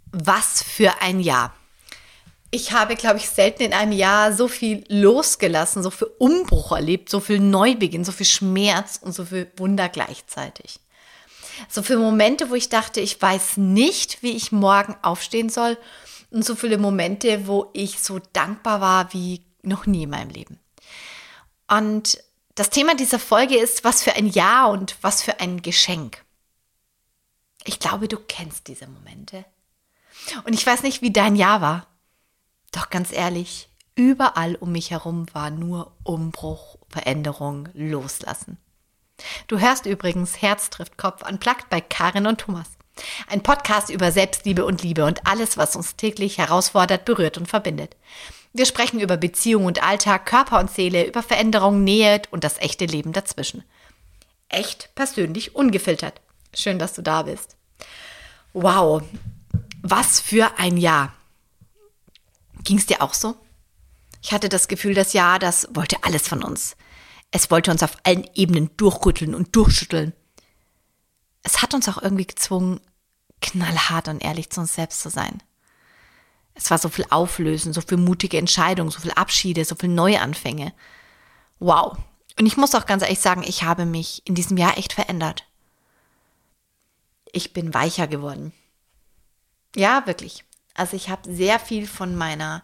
Was für ein Jahr. Ich habe, glaube ich, selten in einem Jahr so viel losgelassen, so viel Umbruch erlebt, so viel Neubeginn, so viel Schmerz und so viel Wunder gleichzeitig. So viele Momente, wo ich dachte, ich weiß nicht, wie ich morgen aufstehen soll, und so viele Momente, wo ich so dankbar war wie noch nie in meinem Leben. Und das Thema dieser Folge ist, was für ein Jahr und was für ein Geschenk. Ich glaube, du kennst diese Momente. Und ich weiß nicht, wie dein Jahr war. Doch ganz ehrlich, überall um mich herum war nur Umbruch, Veränderung, Loslassen. Du hörst übrigens Herz trifft Kopf unplugged bei Karin und Thomas. Ein Podcast über Selbstliebe und Liebe und alles, was uns täglich herausfordert, berührt und verbindet. Wir sprechen über Beziehung und Alltag, Körper und Seele, über Veränderung, Nähe und das echte Leben dazwischen. Echt, persönlich, ungefiltert. Schön, dass du da bist. Wow, was für ein Jahr. Ging es dir auch so? Ich hatte das Gefühl, das Jahr, das wollte alles von uns. Es wollte uns auf allen Ebenen durchrütteln und durchschütteln. Es hat uns auch irgendwie gezwungen, knallhart und ehrlich zu uns selbst zu sein. Es war so viel Auflösen, so viel mutige Entscheidungen, so viel Abschiede, so viel Neuanfänge. Wow. Und ich muss auch ganz ehrlich sagen, ich habe mich in diesem Jahr echt verändert. Ich bin weicher geworden. Ja, wirklich. Also ich habe sehr viel von meiner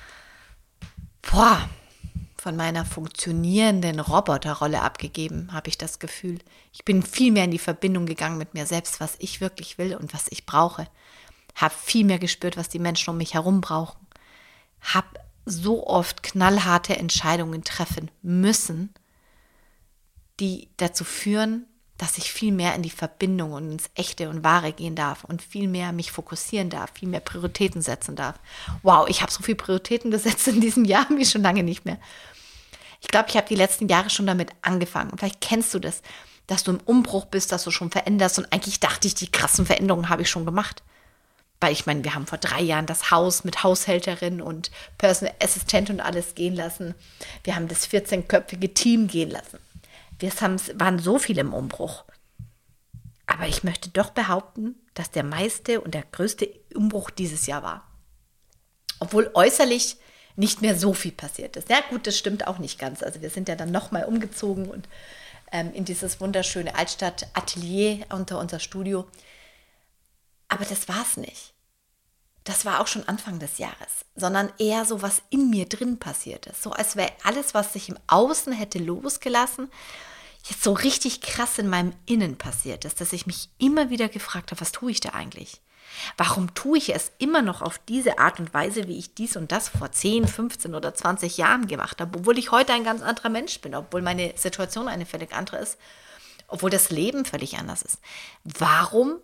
funktionierenden Roboterrolle abgegeben, habe ich das Gefühl. Ich bin viel mehr in die Verbindung gegangen mit mir selbst, was ich wirklich will und was ich brauche. Habe viel mehr gespürt, was die Menschen um mich herum brauchen. Habe so oft knallharte Entscheidungen treffen müssen, die dazu führen, dass ich viel mehr in die Verbindung und ins Echte und Wahre gehen darf und viel mehr mich fokussieren darf, viel mehr Prioritäten setzen darf. Wow, ich habe so viele Prioritäten gesetzt in diesem Jahr wie schon lange nicht mehr. Ich glaube, ich habe die letzten Jahre schon damit angefangen. Und vielleicht kennst du das, dass du im Umbruch bist, dass du schon veränderst. Und eigentlich dachte ich, die krassen Veränderungen habe ich schon gemacht. Weil ich meine, wir haben vor 3 Jahren das Haus mit Haushälterin und Personal Assistent und alles gehen lassen. Wir haben das 14-köpfige Team gehen lassen. Waren so viel im Umbruch. Aber ich möchte doch behaupten, dass der meiste und der größte Umbruch dieses Jahr war. Obwohl äußerlich nicht mehr so viel passiert ist. Ja gut, das stimmt auch nicht ganz. Also wir sind ja dann nochmal umgezogen und in dieses wunderschöne Altstadt-Atelier unter unser Studio. Aber das war es nicht. Das war auch schon Anfang des Jahres, sondern eher so, was in mir drin passiert ist. So als wäre alles, was sich im Außen hätte losgelassen, jetzt so richtig krass in meinem Innen passiert ist, dass ich mich immer wieder gefragt habe, was tue ich da eigentlich? Warum tue ich es immer noch auf diese Art und Weise, wie ich dies und das vor 10, 15 oder 20 Jahren gemacht habe, obwohl ich heute ein ganz anderer Mensch bin, obwohl meine Situation eine völlig andere ist, obwohl das Leben völlig anders ist. Warum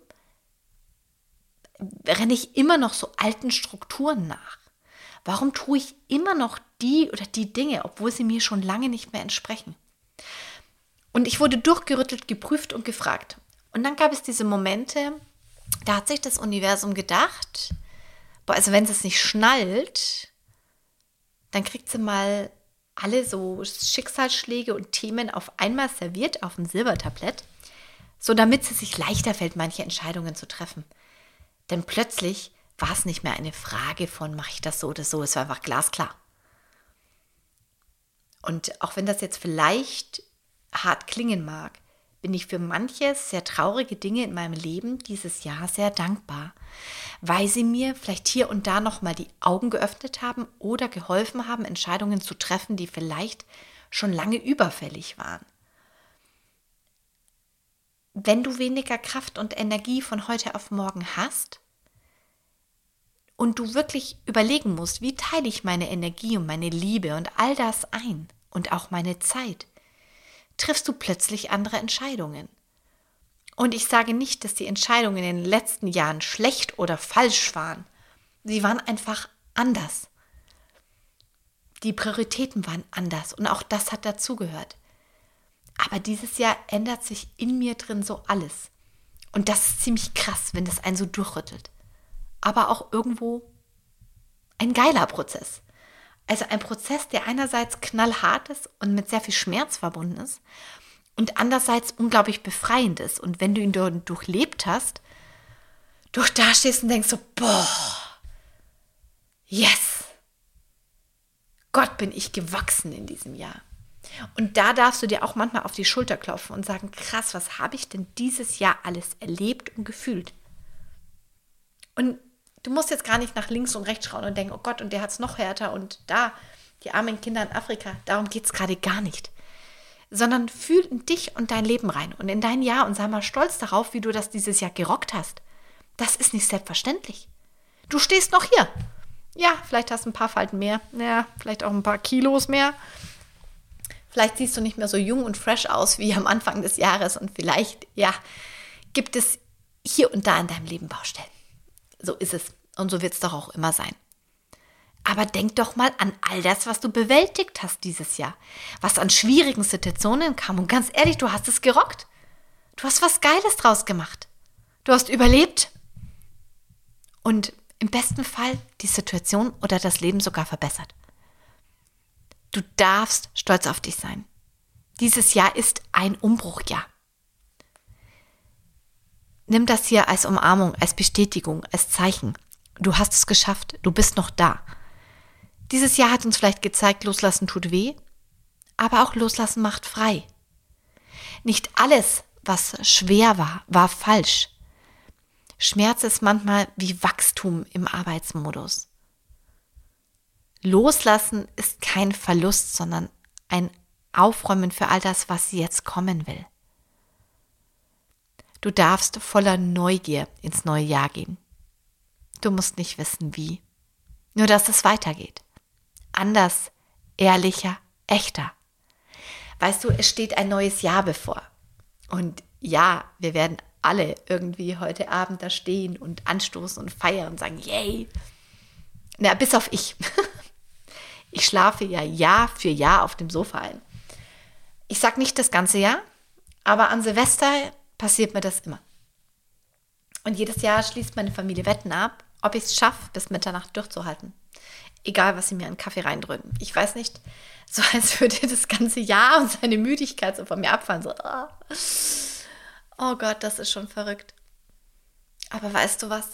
renne ich immer noch so alten Strukturen nach? Warum tue ich immer noch die oder die Dinge, obwohl sie mir schon lange nicht mehr entsprechen? Und ich wurde durchgerüttelt, geprüft und gefragt. Und dann gab es diese Momente, da hat sich das Universum gedacht, boah, also wenn es nicht schnallt, dann kriegt sie mal alle so Schicksalsschläge und Themen auf einmal serviert auf dem Silbertablett, so damit es sich leichter fällt, manche Entscheidungen zu treffen. Denn plötzlich war es nicht mehr eine Frage von, mache ich das so oder so, es war einfach glasklar. Und auch wenn das jetzt vielleicht hart klingen mag, bin ich für manche sehr traurige Dinge in meinem Leben dieses Jahr sehr dankbar, weil sie mir vielleicht hier und da nochmal die Augen geöffnet haben oder geholfen haben, Entscheidungen zu treffen, die vielleicht schon lange überfällig waren. Wenn du weniger Kraft und Energie von heute auf morgen hast und du wirklich überlegen musst, wie teile ich meine Energie und meine Liebe und all das ein und auch meine Zeit, triffst du plötzlich andere Entscheidungen. Und ich sage nicht, dass die Entscheidungen in den letzten Jahren schlecht oder falsch waren. Sie waren einfach anders. Die Prioritäten waren anders und auch das hat dazugehört. Aber dieses Jahr ändert sich in mir drin so alles. Und das ist ziemlich krass, wenn das einen so durchrüttelt. Aber auch irgendwo ein geiler Prozess. Also ein Prozess, der einerseits knallhart ist und mit sehr viel Schmerz verbunden ist und andererseits unglaublich befreiend ist. Und wenn du ihn durchlebt hast, du da stehst und denkst so, boah, yes, Gott bin ich gewachsen in diesem Jahr. Und da darfst du dir auch manchmal auf die Schulter klopfen und sagen, krass, was habe ich denn dieses Jahr alles erlebt und gefühlt? Und du musst jetzt gar nicht nach links und rechts schauen und denken, oh Gott, und der hat es noch härter und da, die armen Kinder in Afrika, darum geht es gerade gar nicht. Sondern fühl in dich und dein Leben rein und in dein Jahr und sei mal stolz darauf, wie du das dieses Jahr gerockt hast. Das ist nicht selbstverständlich. Du stehst noch hier. Ja, vielleicht hast du ein paar Falten mehr, ja, vielleicht auch ein paar Kilos mehr. Vielleicht siehst du nicht mehr so jung und fresh aus wie am Anfang des Jahres und vielleicht, ja, gibt es hier und da in deinem Leben Baustellen. So ist es und so wird es doch auch immer sein. Aber denk doch mal an all das, was du bewältigt hast dieses Jahr, was an schwierigen Situationen kam. Und ganz ehrlich, du hast es gerockt. Du hast was Geiles draus gemacht. Du hast überlebt und im besten Fall die Situation oder das Leben sogar verbessert. Du darfst stolz auf dich sein. Dieses Jahr ist ein Umbruchjahr. Nimm das hier als Umarmung, als Bestätigung, als Zeichen. Du hast es geschafft, du bist noch da. Dieses Jahr hat uns vielleicht gezeigt, loslassen tut weh, aber auch loslassen macht frei. Nicht alles, was schwer war, war falsch. Schmerz ist manchmal wie Wachstum im Arbeitsmodus. Loslassen ist kein Verlust, sondern ein Aufräumen für all das, was jetzt kommen will. Du darfst voller Neugier ins neue Jahr gehen. Du musst nicht wissen, wie. Nur, dass es weitergeht. Anders, ehrlicher, echter. Weißt du, es steht ein neues Jahr bevor. Und ja, wir werden alle irgendwie heute Abend da stehen und anstoßen und feiern und sagen, yay. Na, bis auf ich. Ich schlafe ja Jahr für Jahr auf dem Sofa ein. Ich sage nicht das ganze Jahr, aber an Silvester passiert mir das immer. Und jedes Jahr schließt meine Familie Wetten ab, ob ich es schaffe, bis Mitternacht durchzuhalten. Egal, was sie mir an Kaffee reindrücken. Ich weiß nicht, so als würde das ganze Jahr und seine Müdigkeit so von mir abfallen. So, oh Gott, das ist schon verrückt. Aber weißt du was?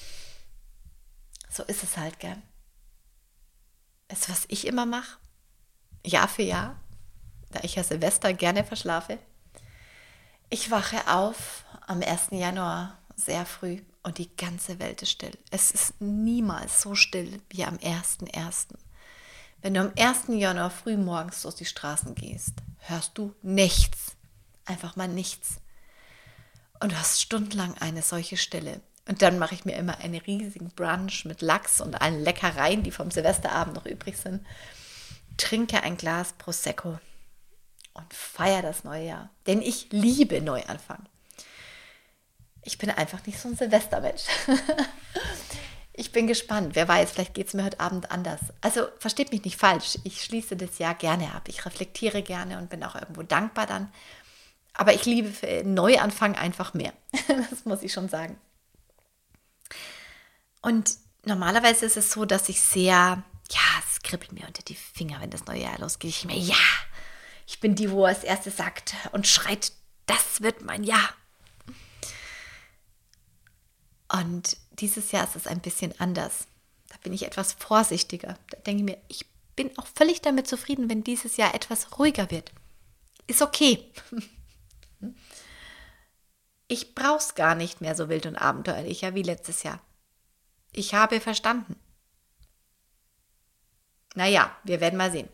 So ist es halt, gell? Weißt du, was ich immer mache? Jahr für Jahr, da ich ja Silvester gerne verschlafe. Ich wache auf am 1. Januar sehr früh und die ganze Welt ist still. Es ist niemals so still wie am 1.1. Wenn du am 1. Januar früh morgens durch die Straßen gehst, hörst du nichts. Einfach mal nichts. Und du hast stundenlang eine solche Stille. Und dann mache ich mir immer einen riesigen Brunch mit Lachs und allen Leckereien, die vom Silvesterabend noch übrig sind. Trinke ein Glas Prosecco und feiere das neue Jahr. Denn ich liebe Neuanfang. Ich bin einfach nicht so ein Silvestermensch. Ich bin gespannt. Wer weiß, vielleicht geht es mir heute Abend anders. Also versteht mich nicht falsch. Ich schließe das Jahr gerne ab. Ich reflektiere gerne und bin auch irgendwo dankbar dann. Aber ich liebe Neuanfang einfach mehr. Das muss ich schon sagen. Und normalerweise ist es so, dass ich sehr, es kribbelt mir unter die Finger, wenn das neue Jahr losgeht. Ich mir, ich bin die, wo als erstes sagt und schreit, das wird mein Jahr. Und dieses Jahr ist es ein bisschen anders. Da bin ich etwas vorsichtiger. Da denke ich mir, ich bin auch völlig damit zufrieden, wenn dieses Jahr etwas ruhiger wird. Ist okay. Ich brauche es gar nicht mehr so wild und abenteuerlicher wie letztes Jahr. Ich habe verstanden. Naja, wir werden mal sehen.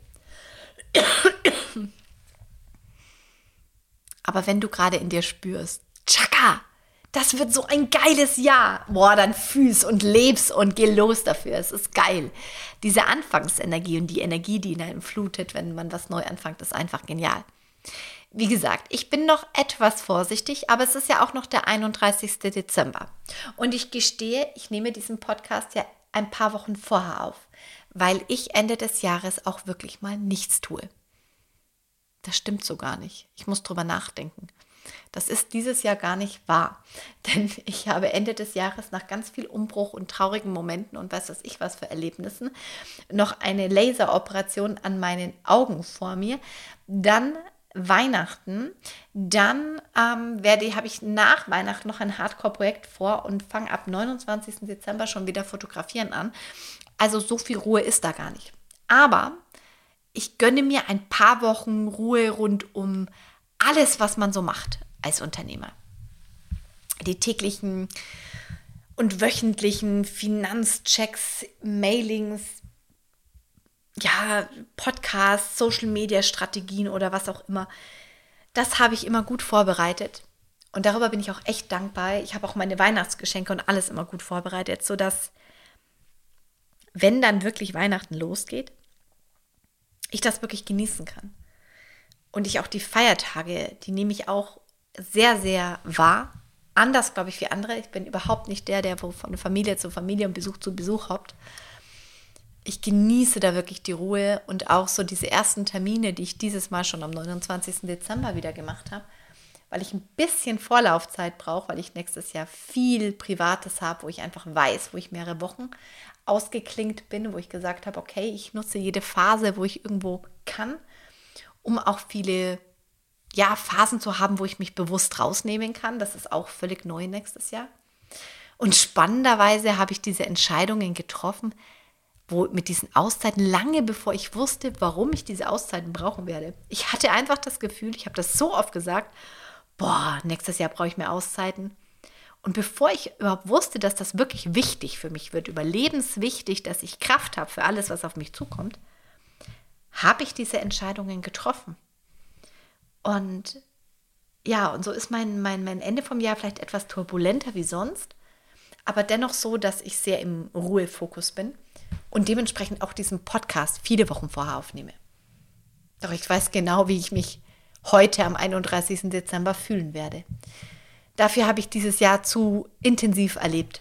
Aber wenn du gerade in dir spürst, Chaka, das wird so ein geiles Jahr. Boah, dann fühl's und leb's und geh los dafür. Es ist geil. Diese Anfangsenergie und die Energie, die in einem flutet, wenn man was neu anfängt, ist einfach genial. Wie gesagt, ich bin noch etwas vorsichtig, aber es ist ja auch noch der 31. Dezember. Und ich gestehe, ich nehme diesen Podcast ja ein paar Wochen vorher auf, weil ich Ende des Jahres auch wirklich mal nichts tue. Das stimmt so gar nicht. Ich muss drüber nachdenken. Das ist dieses Jahr gar nicht wahr, denn ich habe Ende des Jahres nach ganz viel Umbruch und traurigen Momenten und was für Erlebnissen noch eine Laseroperation an meinen Augen vor mir. Dann Weihnachten. Dann habe ich nach Weihnachten noch ein Hardcore-Projekt vor und fange ab 29. Dezember schon wieder fotografieren an. Also so viel Ruhe ist da gar nicht. Aber ich gönne mir ein paar Wochen Ruhe rund um alles, was man so macht als Unternehmer. Die täglichen und wöchentlichen Finanzchecks, Mailings, ja, Podcasts, Social-Media-Strategien oder was auch immer. Das habe ich immer gut vorbereitet. Und darüber bin ich auch echt dankbar. Ich habe auch meine Weihnachtsgeschenke und alles immer gut vorbereitet, sodass, wenn dann wirklich Weihnachten losgeht, ich das wirklich genießen kann. Und ich auch die Feiertage, die nehme ich auch sehr, sehr wahr. Anders, glaube ich, wie andere. Ich bin überhaupt nicht der von Familie zu Familie und Besuch zu Besuch hoppt. Ich genieße da wirklich die Ruhe und auch so diese ersten Termine, die ich dieses Mal schon am 29. Dezember wieder gemacht habe, weil ich ein bisschen Vorlaufzeit brauche, weil ich nächstes Jahr viel Privates habe, wo ich einfach weiß, wo ich mehrere Wochen ausgeklingt bin, wo ich gesagt habe, okay, ich nutze jede Phase, wo ich irgendwo kann, um auch viele Phasen zu haben, wo ich mich bewusst rausnehmen kann. Das ist auch völlig neu nächstes Jahr. Und spannenderweise habe ich diese Entscheidungen getroffen, mit diesen Auszeiten, lange bevor ich wusste, warum ich diese Auszeiten brauchen werde. Ich hatte einfach das Gefühl, ich habe das so oft gesagt, nächstes Jahr brauche ich mehr Auszeiten. Und bevor ich überhaupt wusste, dass das wirklich wichtig für mich wird, überlebenswichtig, dass ich Kraft habe für alles, was auf mich zukommt, habe ich diese Entscheidungen getroffen. Und ja, und so ist mein Ende vom Jahr vielleicht etwas turbulenter wie sonst, aber dennoch so, dass ich sehr im Ruhefokus bin und dementsprechend auch diesen Podcast viele Wochen vorher aufnehme. Doch ich weiß genau, wie ich mich heute am 31. Dezember fühlen werde. Dafür habe ich dieses Jahr zu intensiv erlebt.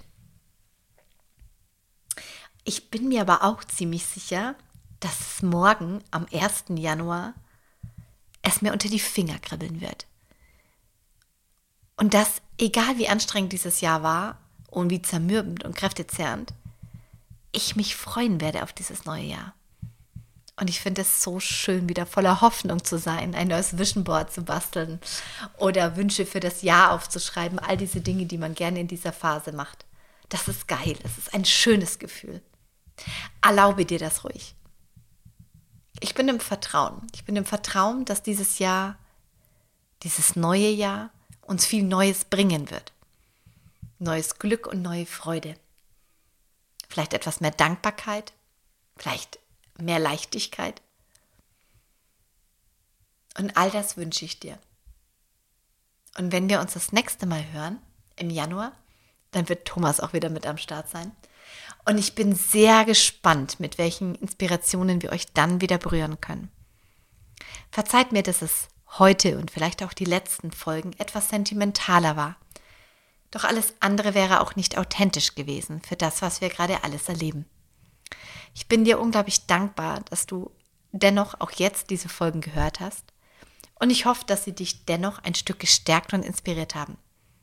Ich bin mir aber auch ziemlich sicher, dass es morgen am 1. Januar es mir unter die Finger kribbeln wird. Und dass, egal wie anstrengend dieses Jahr war und wie zermürbend und kräftezehrend, ich mich freuen werde auf dieses neue Jahr. Und ich finde es so schön, wieder voller Hoffnung zu sein, ein neues Vision Board zu basteln oder Wünsche für das Jahr aufzuschreiben, all diese Dinge, die man gerne in dieser Phase macht. Das ist geil, es ist ein schönes Gefühl. Erlaube dir das ruhig. Ich bin im Vertrauen, dass dieses Jahr, dieses neue Jahr uns viel Neues bringen wird. Neues Glück und neue Freude. Vielleicht etwas mehr Dankbarkeit, vielleicht mehr Leichtigkeit. Und all das wünsche ich dir. Und wenn wir uns das nächste Mal hören, im Januar, dann wird Thomas auch wieder mit am Start sein. Und ich bin sehr gespannt, mit welchen Inspirationen wir euch dann wieder berühren können. Verzeiht mir, dass es heute und vielleicht auch die letzten Folgen etwas sentimentaler war. Doch alles andere wäre auch nicht authentisch gewesen für das, was wir gerade alles erleben. Ich bin dir unglaublich dankbar, dass du dennoch auch jetzt diese Folgen gehört hast. Und ich hoffe, dass sie dich dennoch ein Stück gestärkt und inspiriert haben.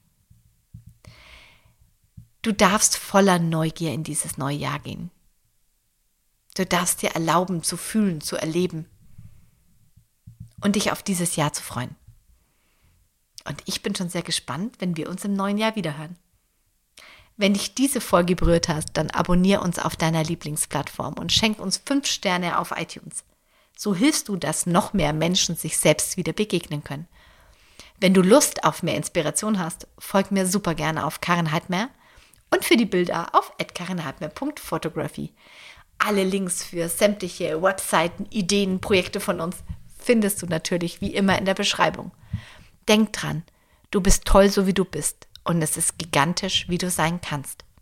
Du darfst voller Neugier in dieses neue Jahr gehen. Du darfst dir erlauben, zu fühlen, zu erleben und dich auf dieses Jahr zu freuen. Und ich bin schon sehr gespannt, wenn wir uns im neuen Jahr wiederhören. Wenn dich diese Folge berührt hast, dann abonniere uns auf deiner Lieblingsplattform und schenk uns 5 Sterne auf iTunes. So hilfst du, dass noch mehr Menschen sich selbst wieder begegnen können. Wenn du Lust auf mehr Inspiration hast, folg mir super gerne auf Karin Heidmer und für die Bilder auf @karinheidmer.photography. Alle Links für sämtliche Webseiten, Ideen, Projekte von uns findest du natürlich wie immer in der Beschreibung. Denk dran, du bist toll, so wie du bist, und es ist gigantisch, wie du sein kannst.